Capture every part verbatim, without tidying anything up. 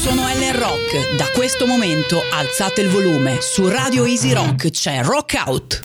sono Ellen Rock. Da questo momento alzate il volume. Su Radio Easy Rock c'è Rock Out.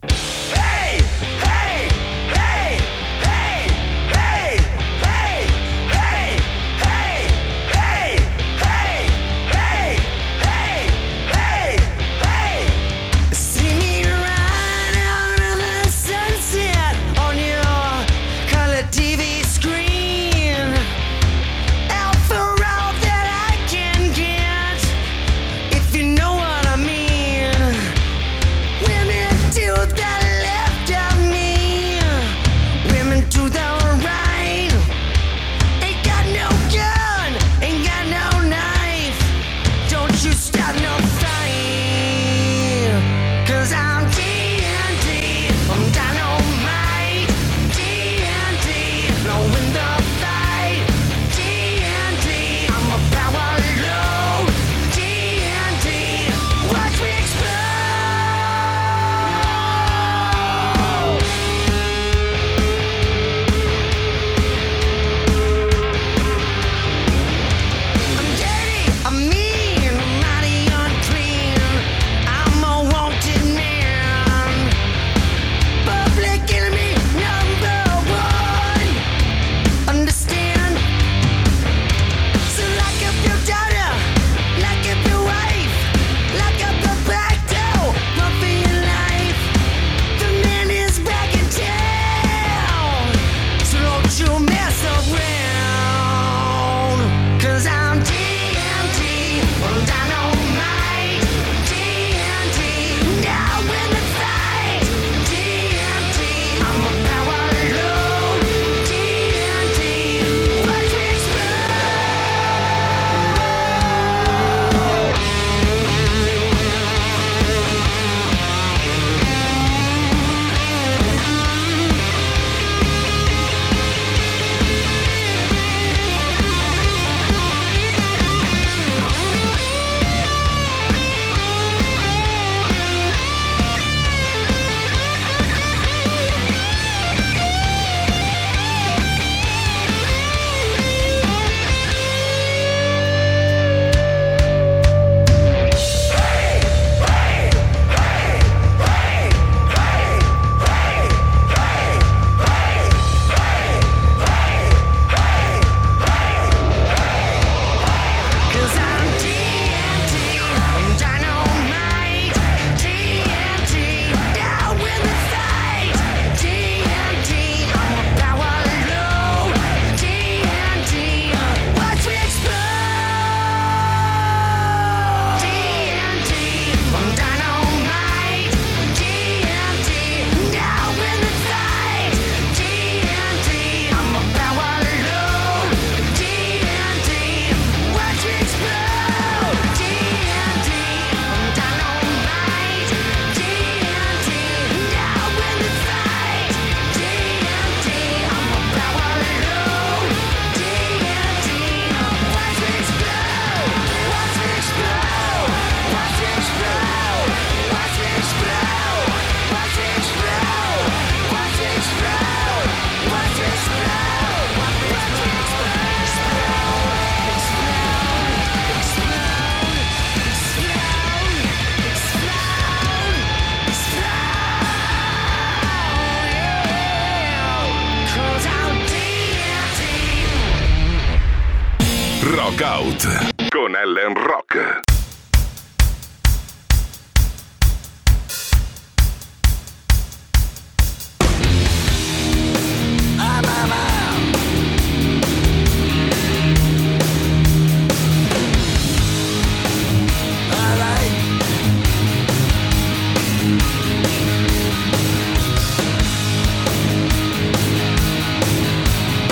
Rock Out con Ellen Rock.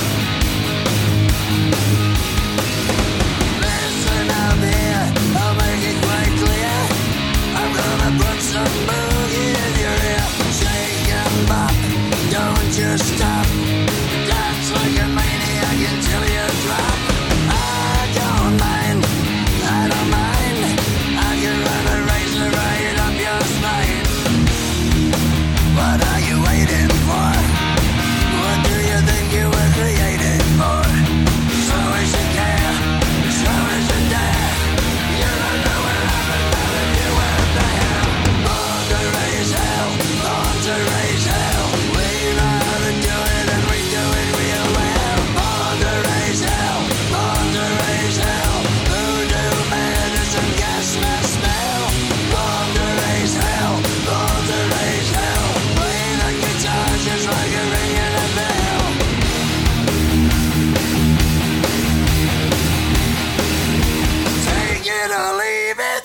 Listen out there, oh my it or leave it.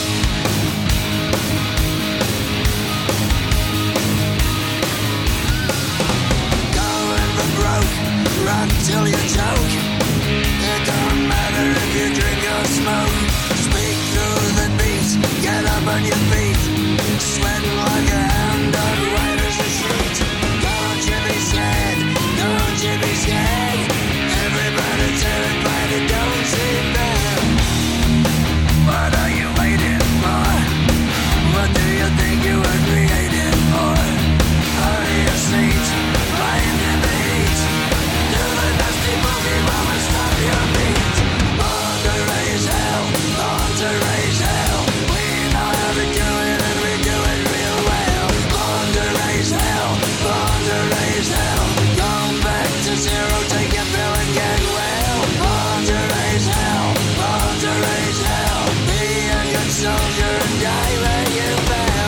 Going for broke, rock till you choke. It don't matter if you drink or smoke. Speak through the beat, get up on your feet. Sweating like a hound dog, white as a sheet. Don't you be scared, don't you be scared. Everybody terrified and don't seem bad. What are you waiting for? What do you think you were created for? Hurry your seat, flying in the heat. Do the nasty boogie while I stop your beat. Born to raise hell, born to raise hell. We know how to do it and we do it real well. Born to raise hell, born to raise hell. Going back to zero, take your pill and get well. Born to raise hell, born to raise hell. Be a good soldier and die where you fell.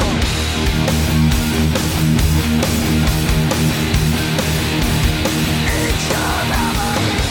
It's your mama.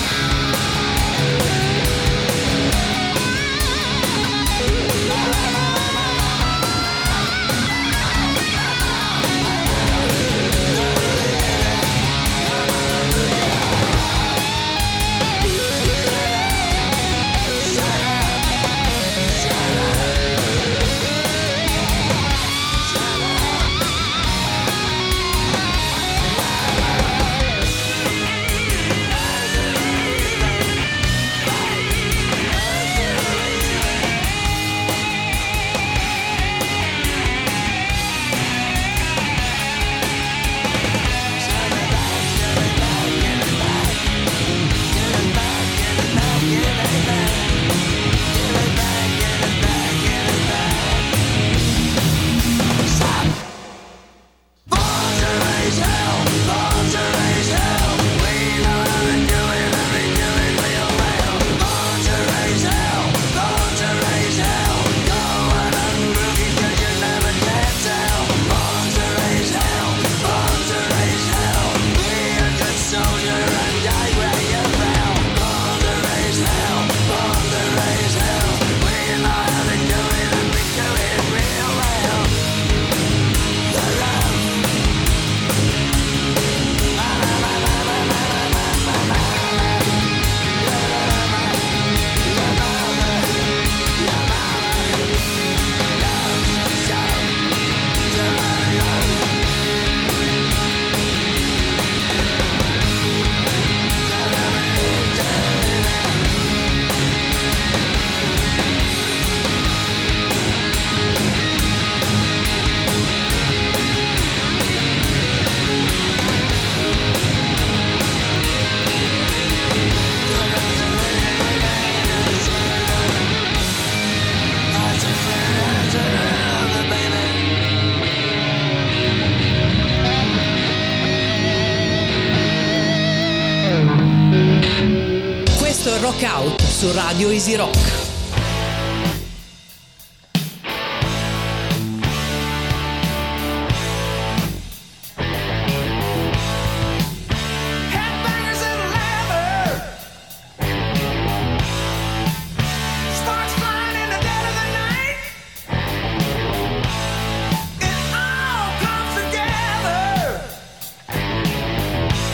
Rock Out su Radio Easy Rock.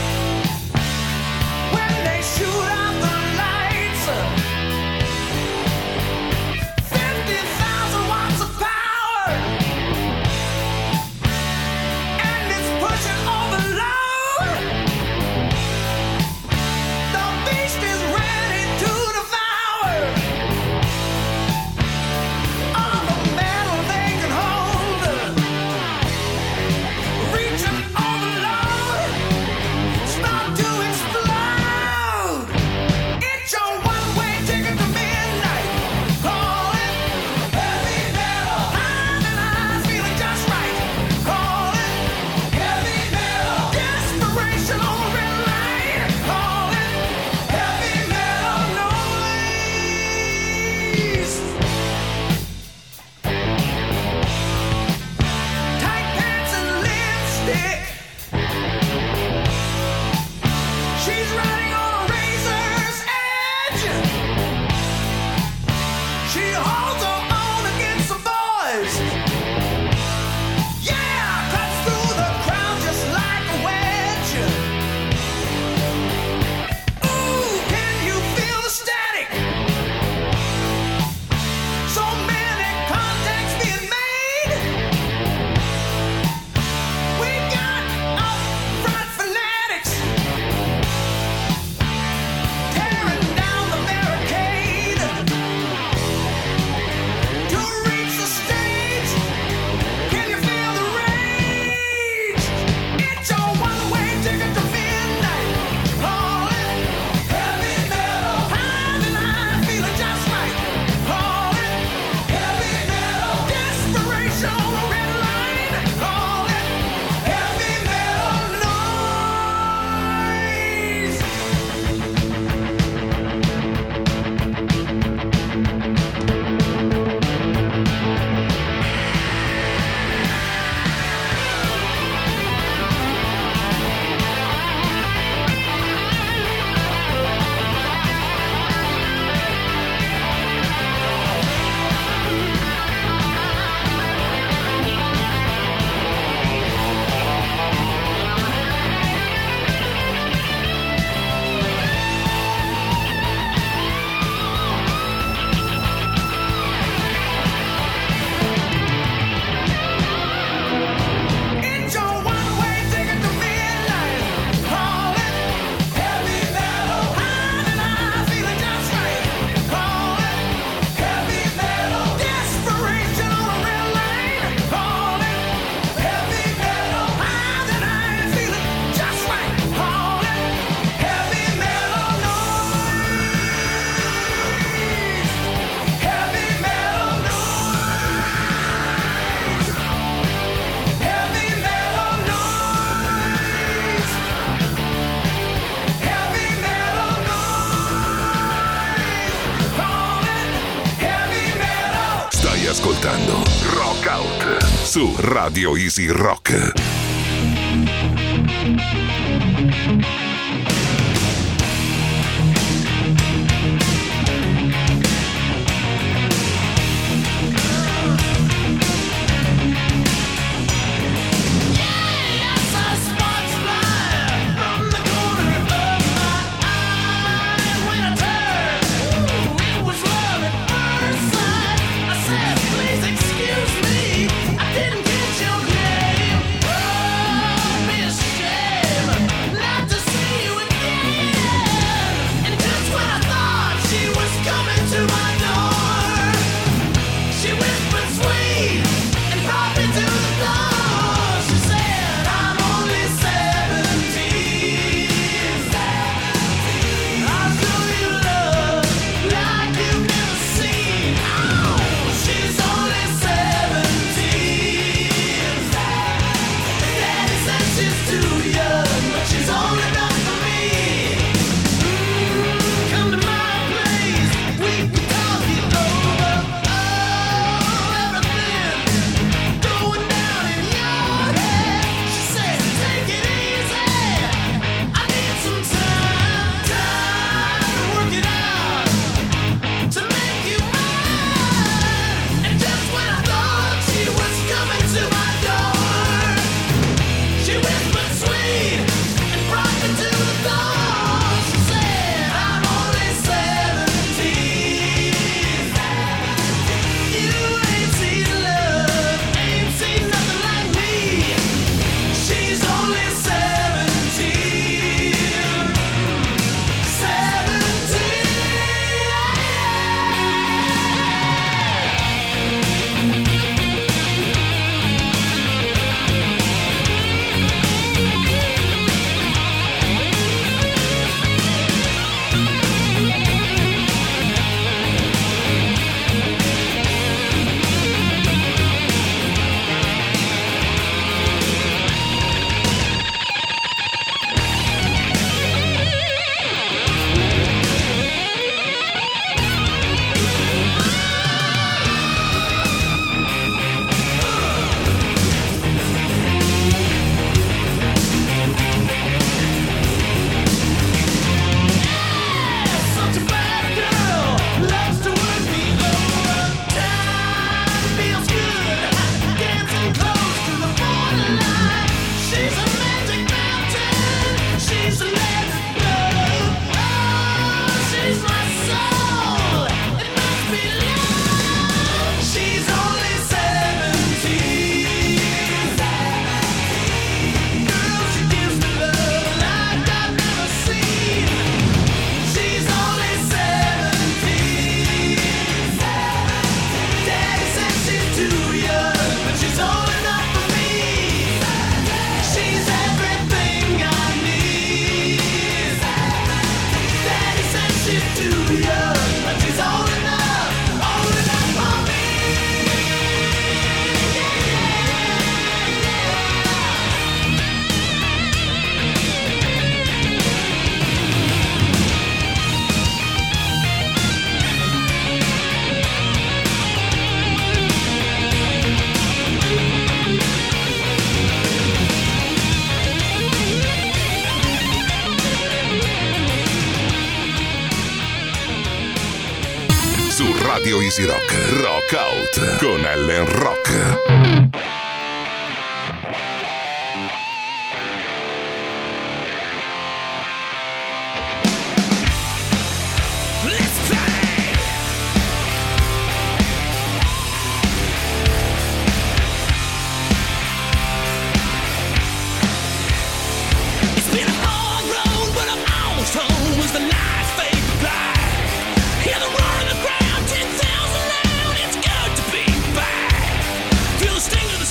Shoot out the lights. ascoltando Rock Out su Radio Easy Rock. Radio Easy Rock, Rock Out con Ellen Rock. Hear the roar of the crowd, ten thousand loud, it's good to be back. Feel the sting of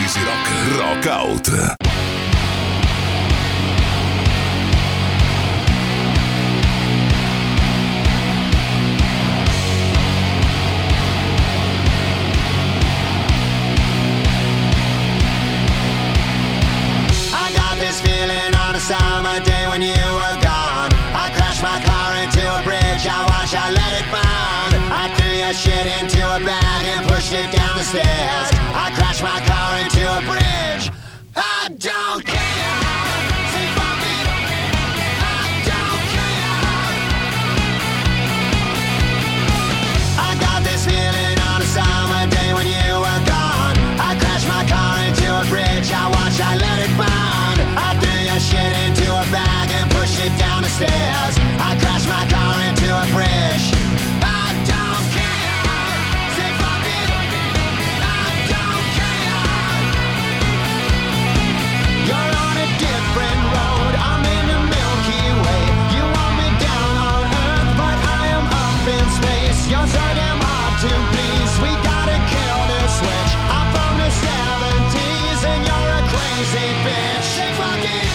Easy Rock, Rock Out. Summer day when you were gone, I crashed my car into a bridge. I watched, I let it burn. I threw your shit into a bag and pushed it down the stairs. I crashed my car into a bridge. I don't care. Say fuck it. I don't care. I got this feeling on a summer day when you were gone. I crashed my car into a bridge. I watched, I let it burn. I threw your shit into a bag and pushed it down the stairs. I crashed my car into a bridge. I don't care. Say fuck it. I don't care. You're on a different road. I'm in the Milky Way. You want me down on Earth, but I am up in space. You're so damn hard to please. We gotta kill this switch. I'm from the seventies and you're a crazy bitch. Say fuck it.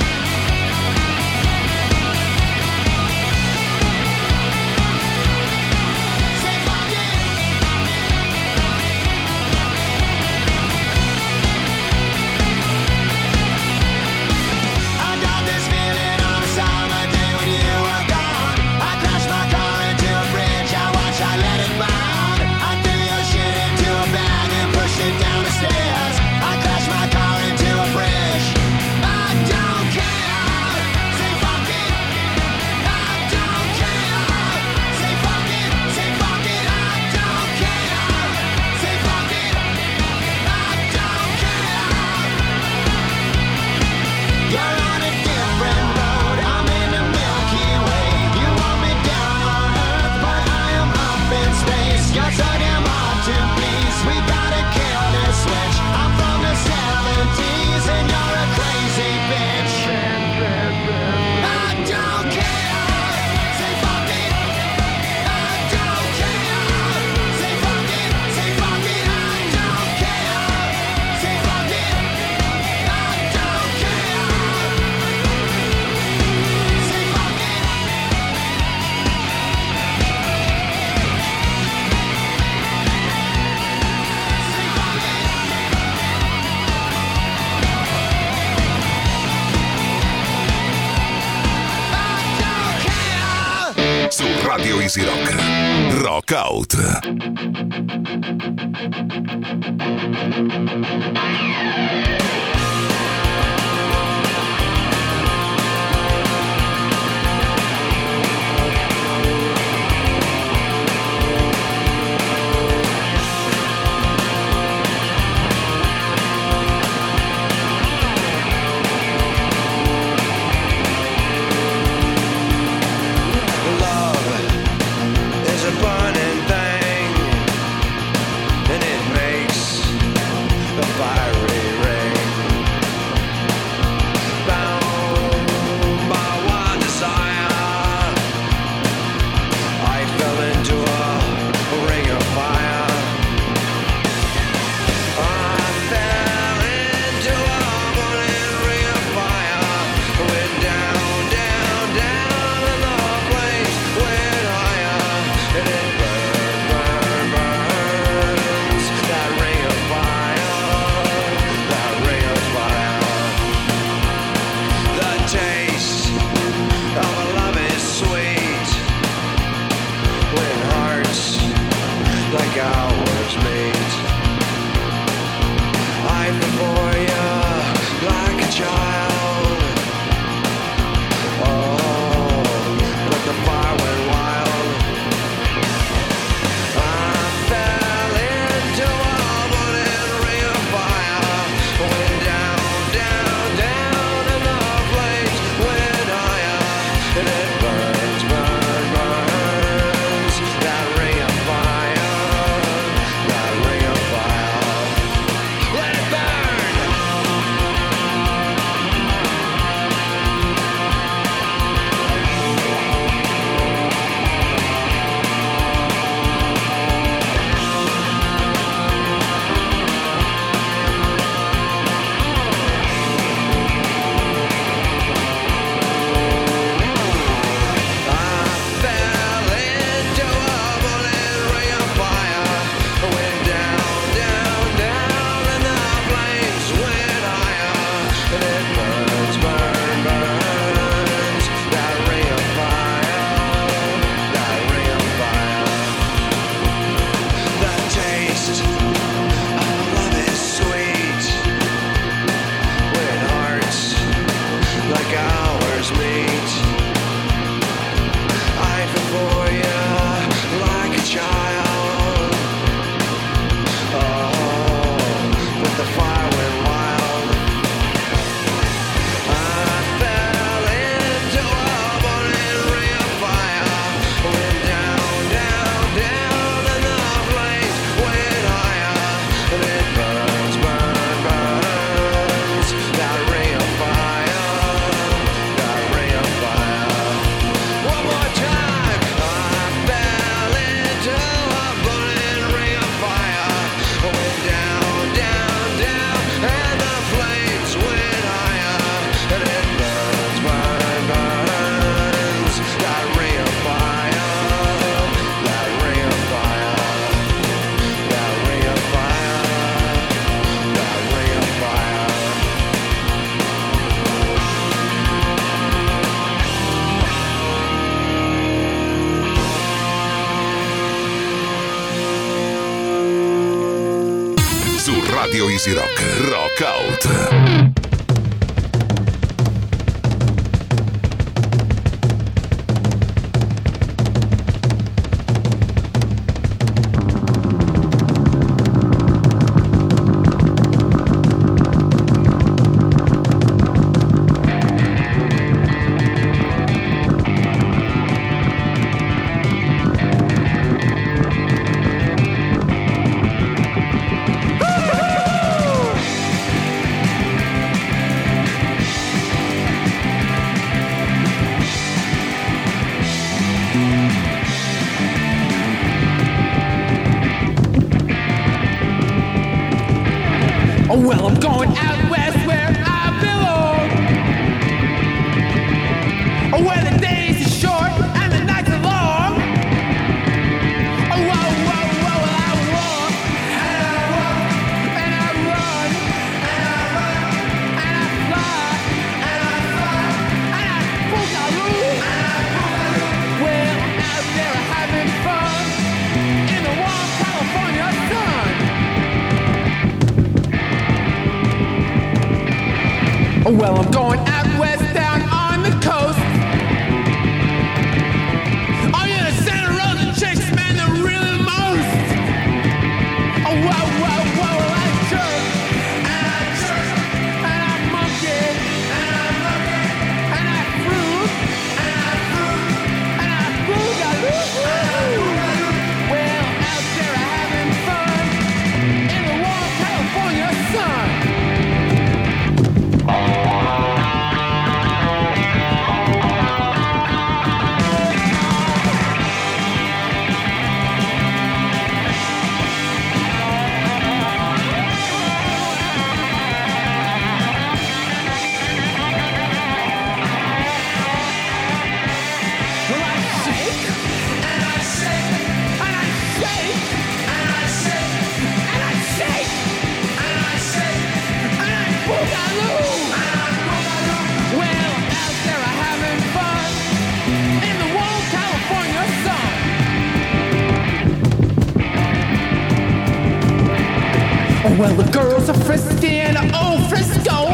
Radio Easy Rock, Rock Out. Fiery rain. Radio Easy Rock, Rock Out. Well, I'm going out west where I belong. Where the days are short and the nights are long. Oh, whoa, whoa, whoa, well, I walk and I run and I run and I fly and I fly and I boogaloo. Well, I'm out there having fun in the warm California sun. Well, I'm going out west down on the coast. Oh, yeah, the Santa Rosa chicks, man, they're really the most. Oh, whoa, whoa, whoa, well, I jerk, and I jerk, and I monkey, and I monkey, and I fruit, and I fruit, and I boogaloo. Well, I'm out there having fun in the warm California sun. Well, the girls are frisky in old Frisco.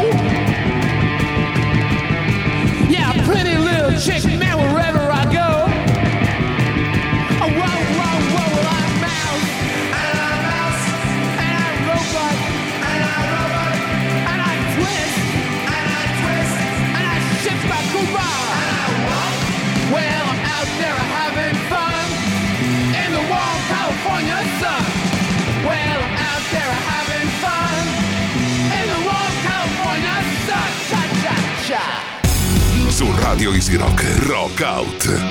Yeah, pretty little chick, man, wherever I go. Oh, whoa, whoa, whoa, well, I mouse, and I mouse, and I robot, and I robot, and I twist, and I twist, and I shift my Cuba. Well, I'm out there having fun in the warm California sun. Well, I'm out there having fun in the warm California sun. Cha cha cha. Su Radio Easy Rock, Rock Out.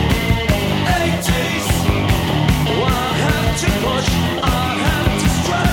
Push, I have to strike.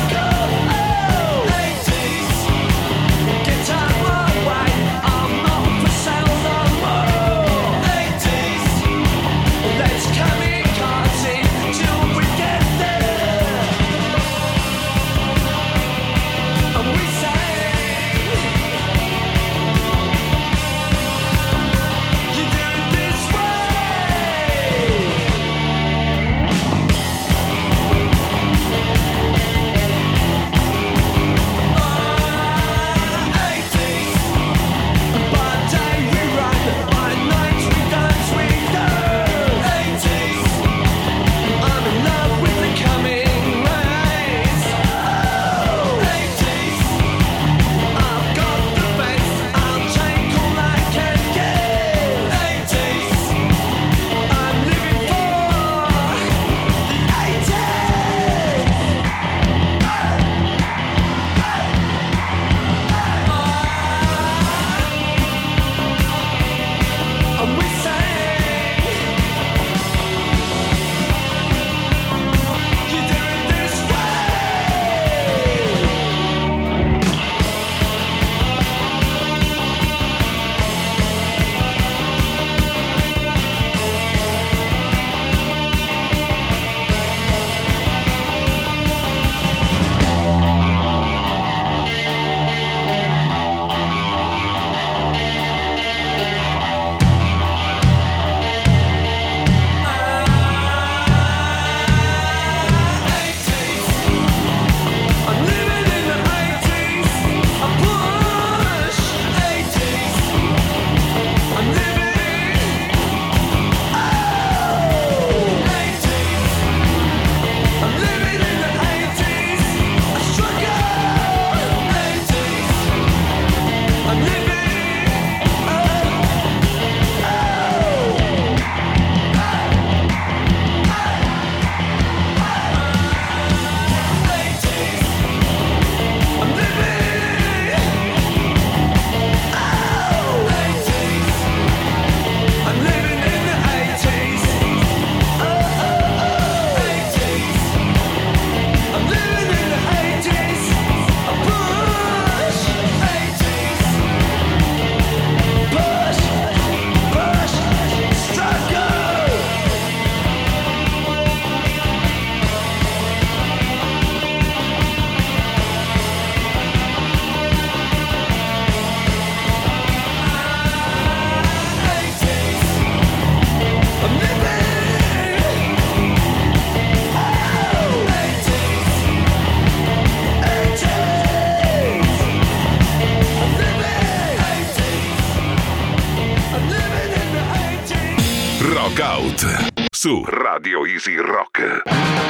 Workout su Radio Easy Rock.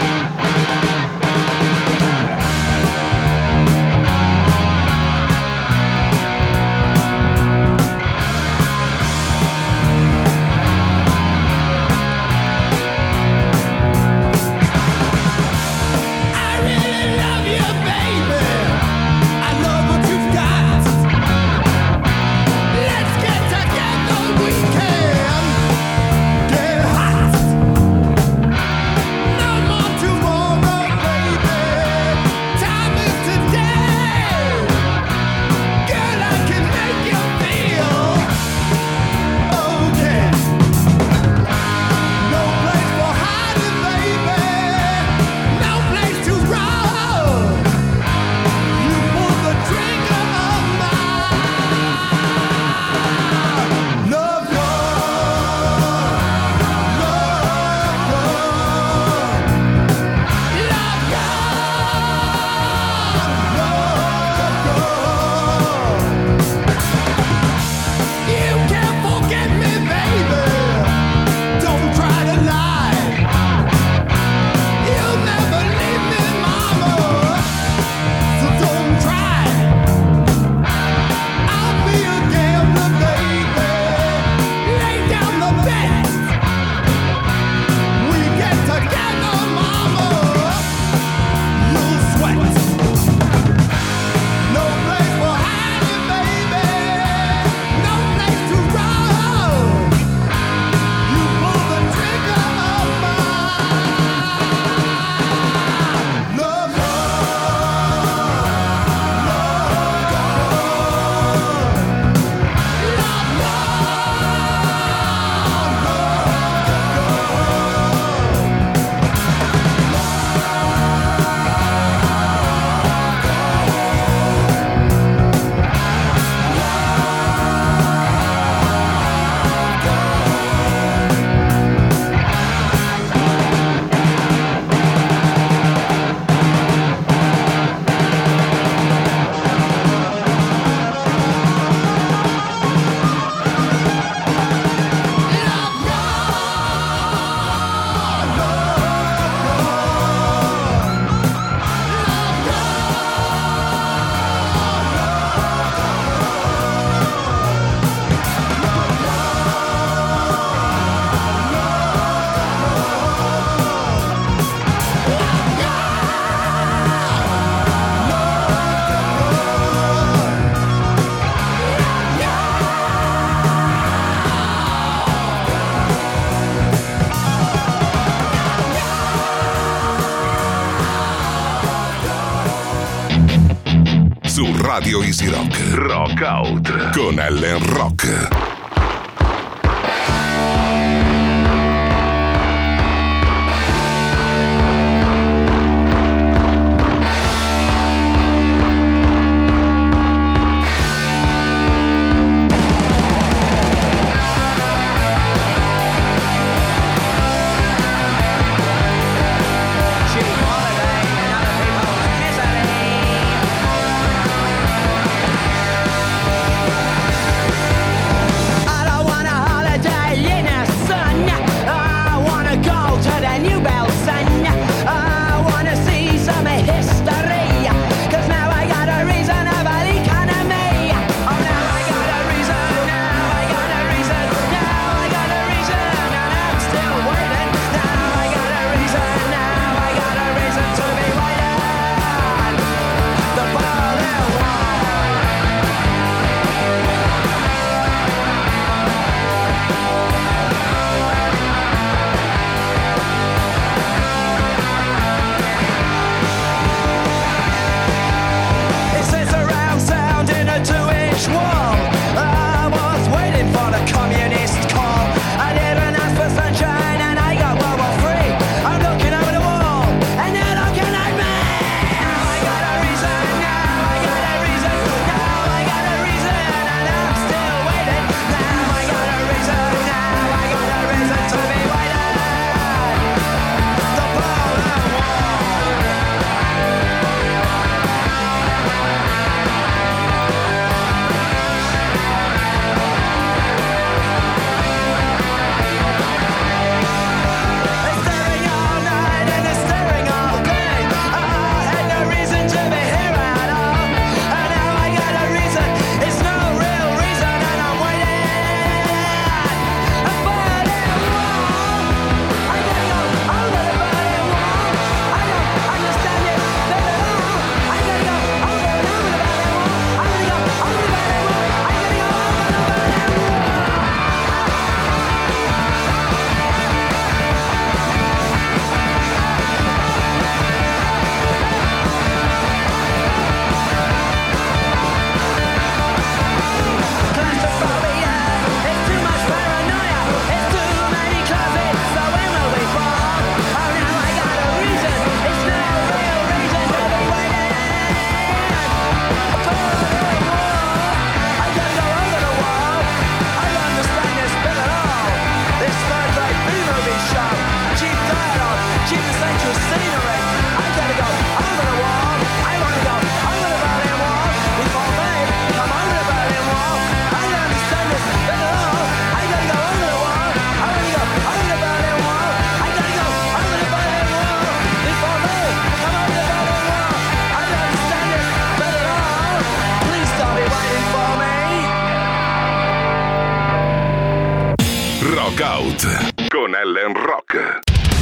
Radio Easy Rock. Rock Out con Ellen Rock. Holiday, Out con Ellen Rock.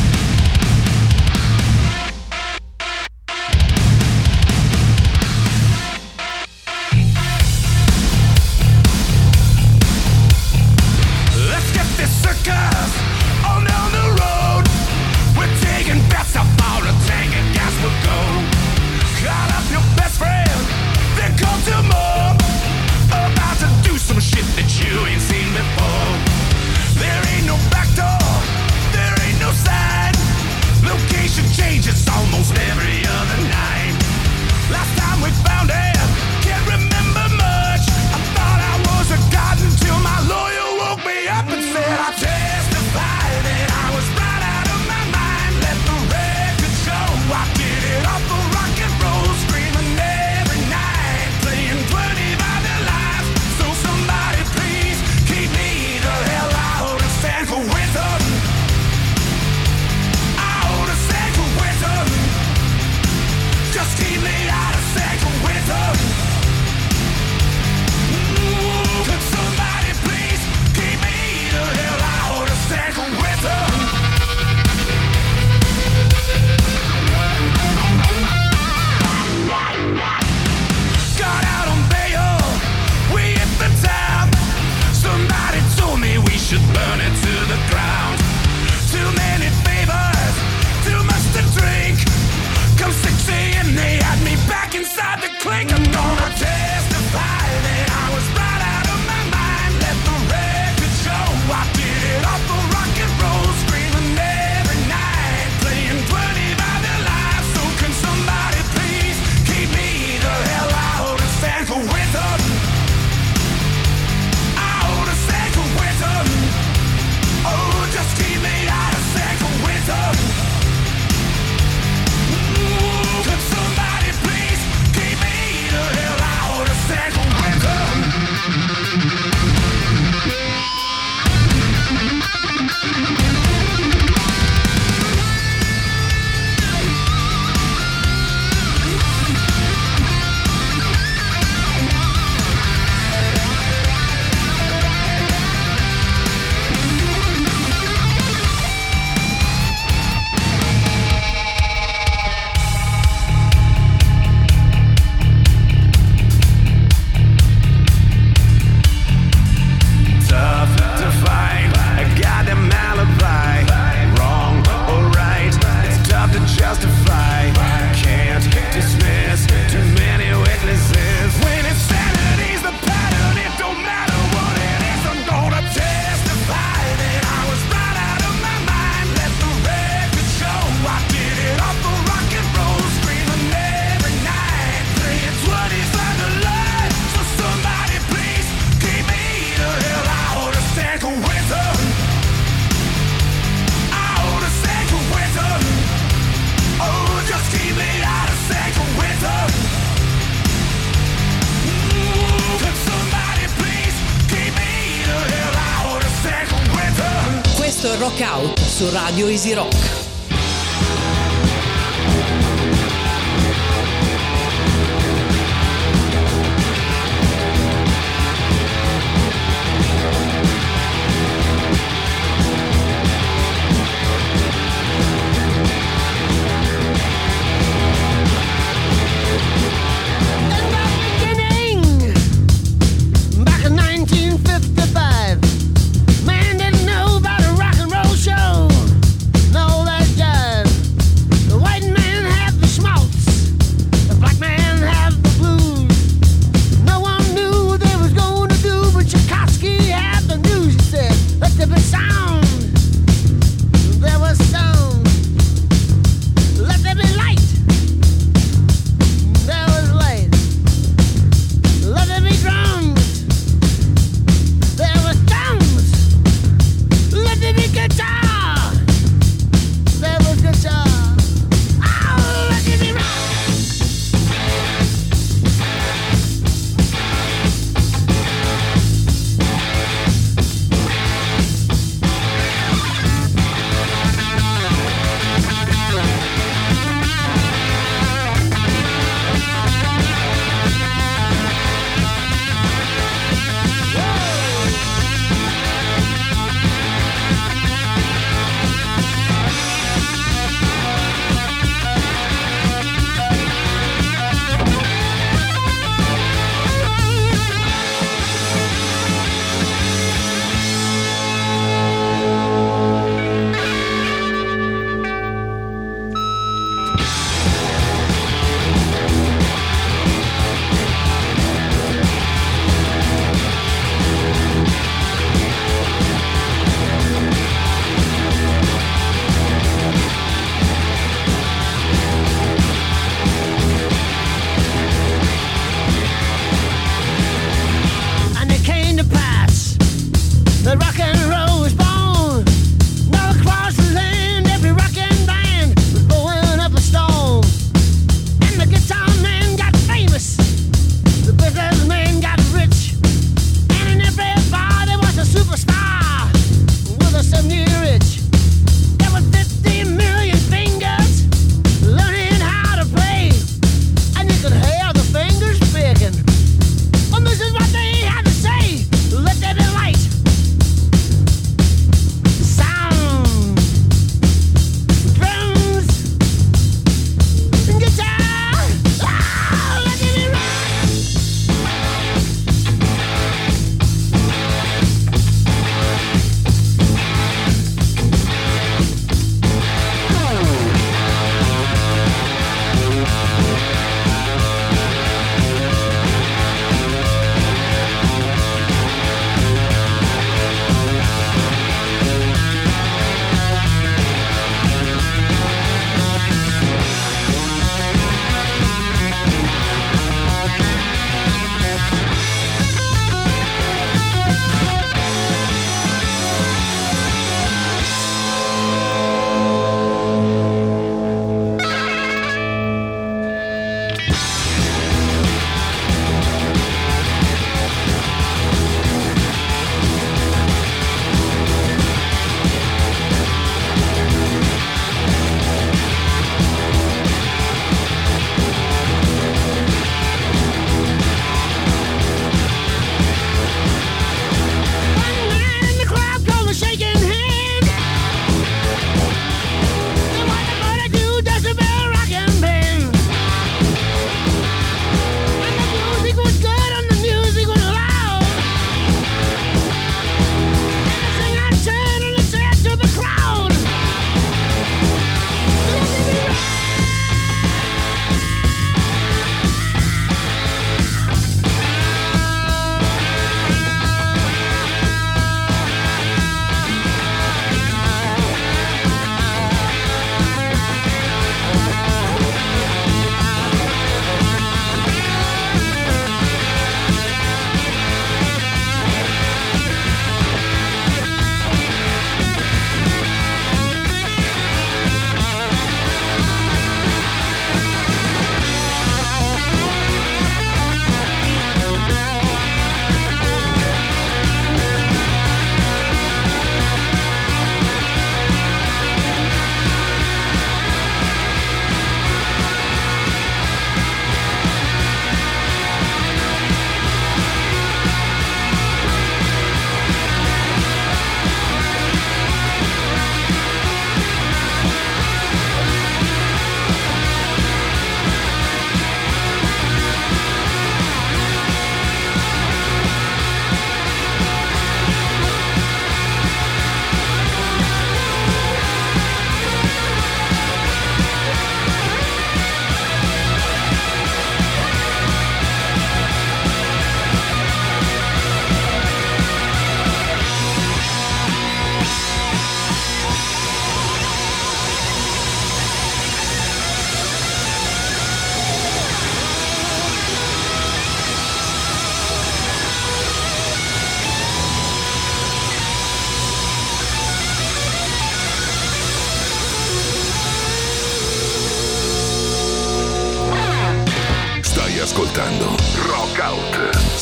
Let's get this circus on down the road. We're taking bets about a tank and gas will go. Call up your best friend, then come to more. About to do some shit that you ain't seen before. There ain't no back door, there ain't no sign. Location changes almost every other night. Last time we found it, can't remember much. I thought I was a god until my lawyer woke me up and said I testified that I was right out of my mind. Let the record show I did it off the rock and roll, screaming every night, playing twenty by the lives. So somebody please keep me the hell out of San Quentin. Out of San Quentin. Just keep me out of San Quentin. Ooh, could somebody please keep me the hell out of San Quentin? Got out on bail, we hit the town. Somebody told me we should burn it to the ground. Too many favors, too much to drink. Come six a.m. they had me back inside the clink. I'm gonna testify that I was right out of my mind. Let the record show I did it off the rock and roll, screaming every night, playing twenty by the life. So can somebody please keep me the hell out of San Quentin? Out of San Quentin. Oh, just keep me out of San Quentin. Ooh, could somebody please keep me the hell out of San Quentin? Tough to find a goddamn alibi. Wrong or right, it's tough to justify. Can't dismiss too many witnesses. When insanity's the pattern, it don't matter what it is. I'm gonna testify that I was right out of my mind. Let the record show I did it off the rock and roll, screaming every night, playing twenties on the line. So somebody please keep me the hell out of San Quentin. Out of San Quentin. Oh, just keep me out of San Quentin. Ooh, could somebody please keep me the hell out of San Quentin? Questo è Rock Out su Radio Easy Rock. In the beginning, back in nineteen fifty-five, man didn't know about a rock and roll show. No, that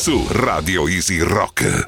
su Radio Easy Rock.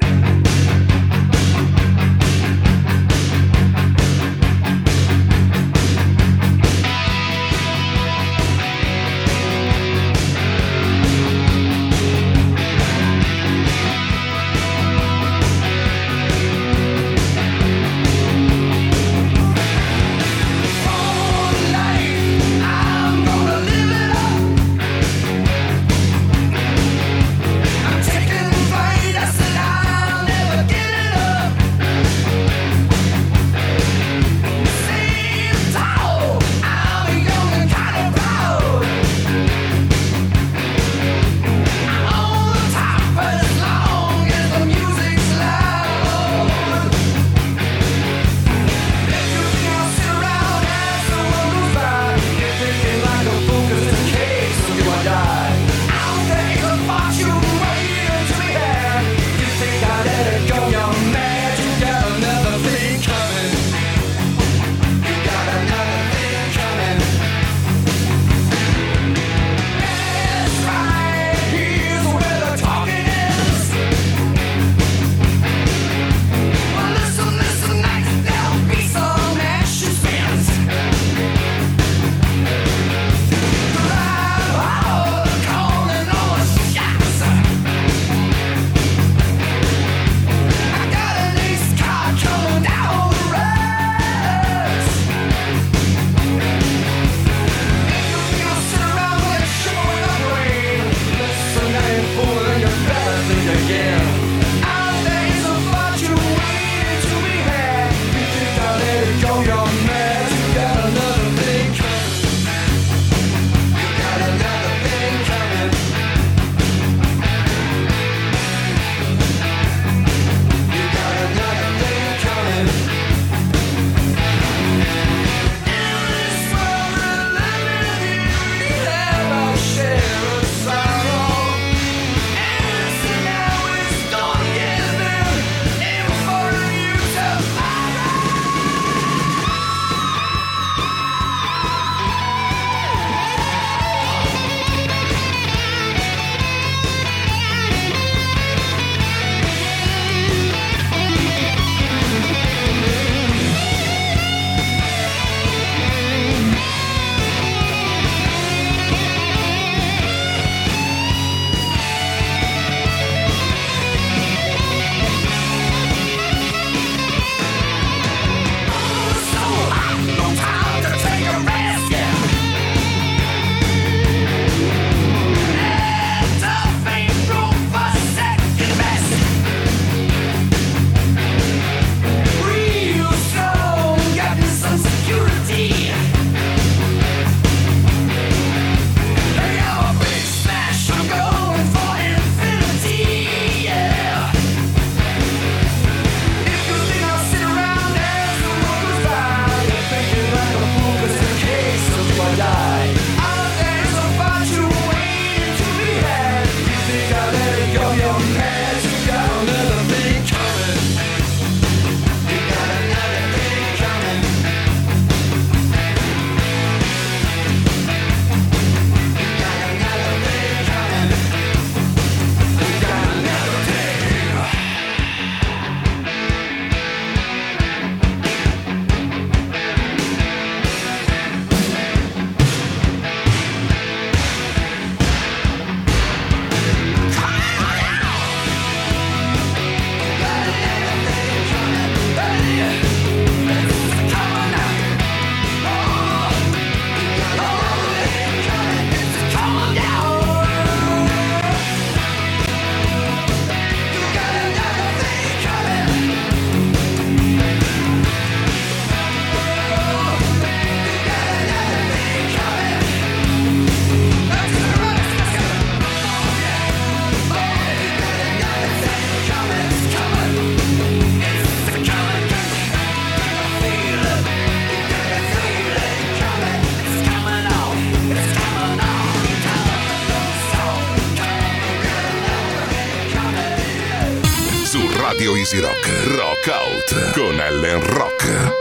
Radio Easy Rock, Rock Out con Ellen Rock.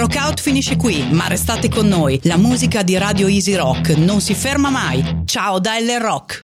Rockout finisce qui, ma restate con noi. La musica di Radio Easy Rock non si ferma mai. Ciao da L Rock.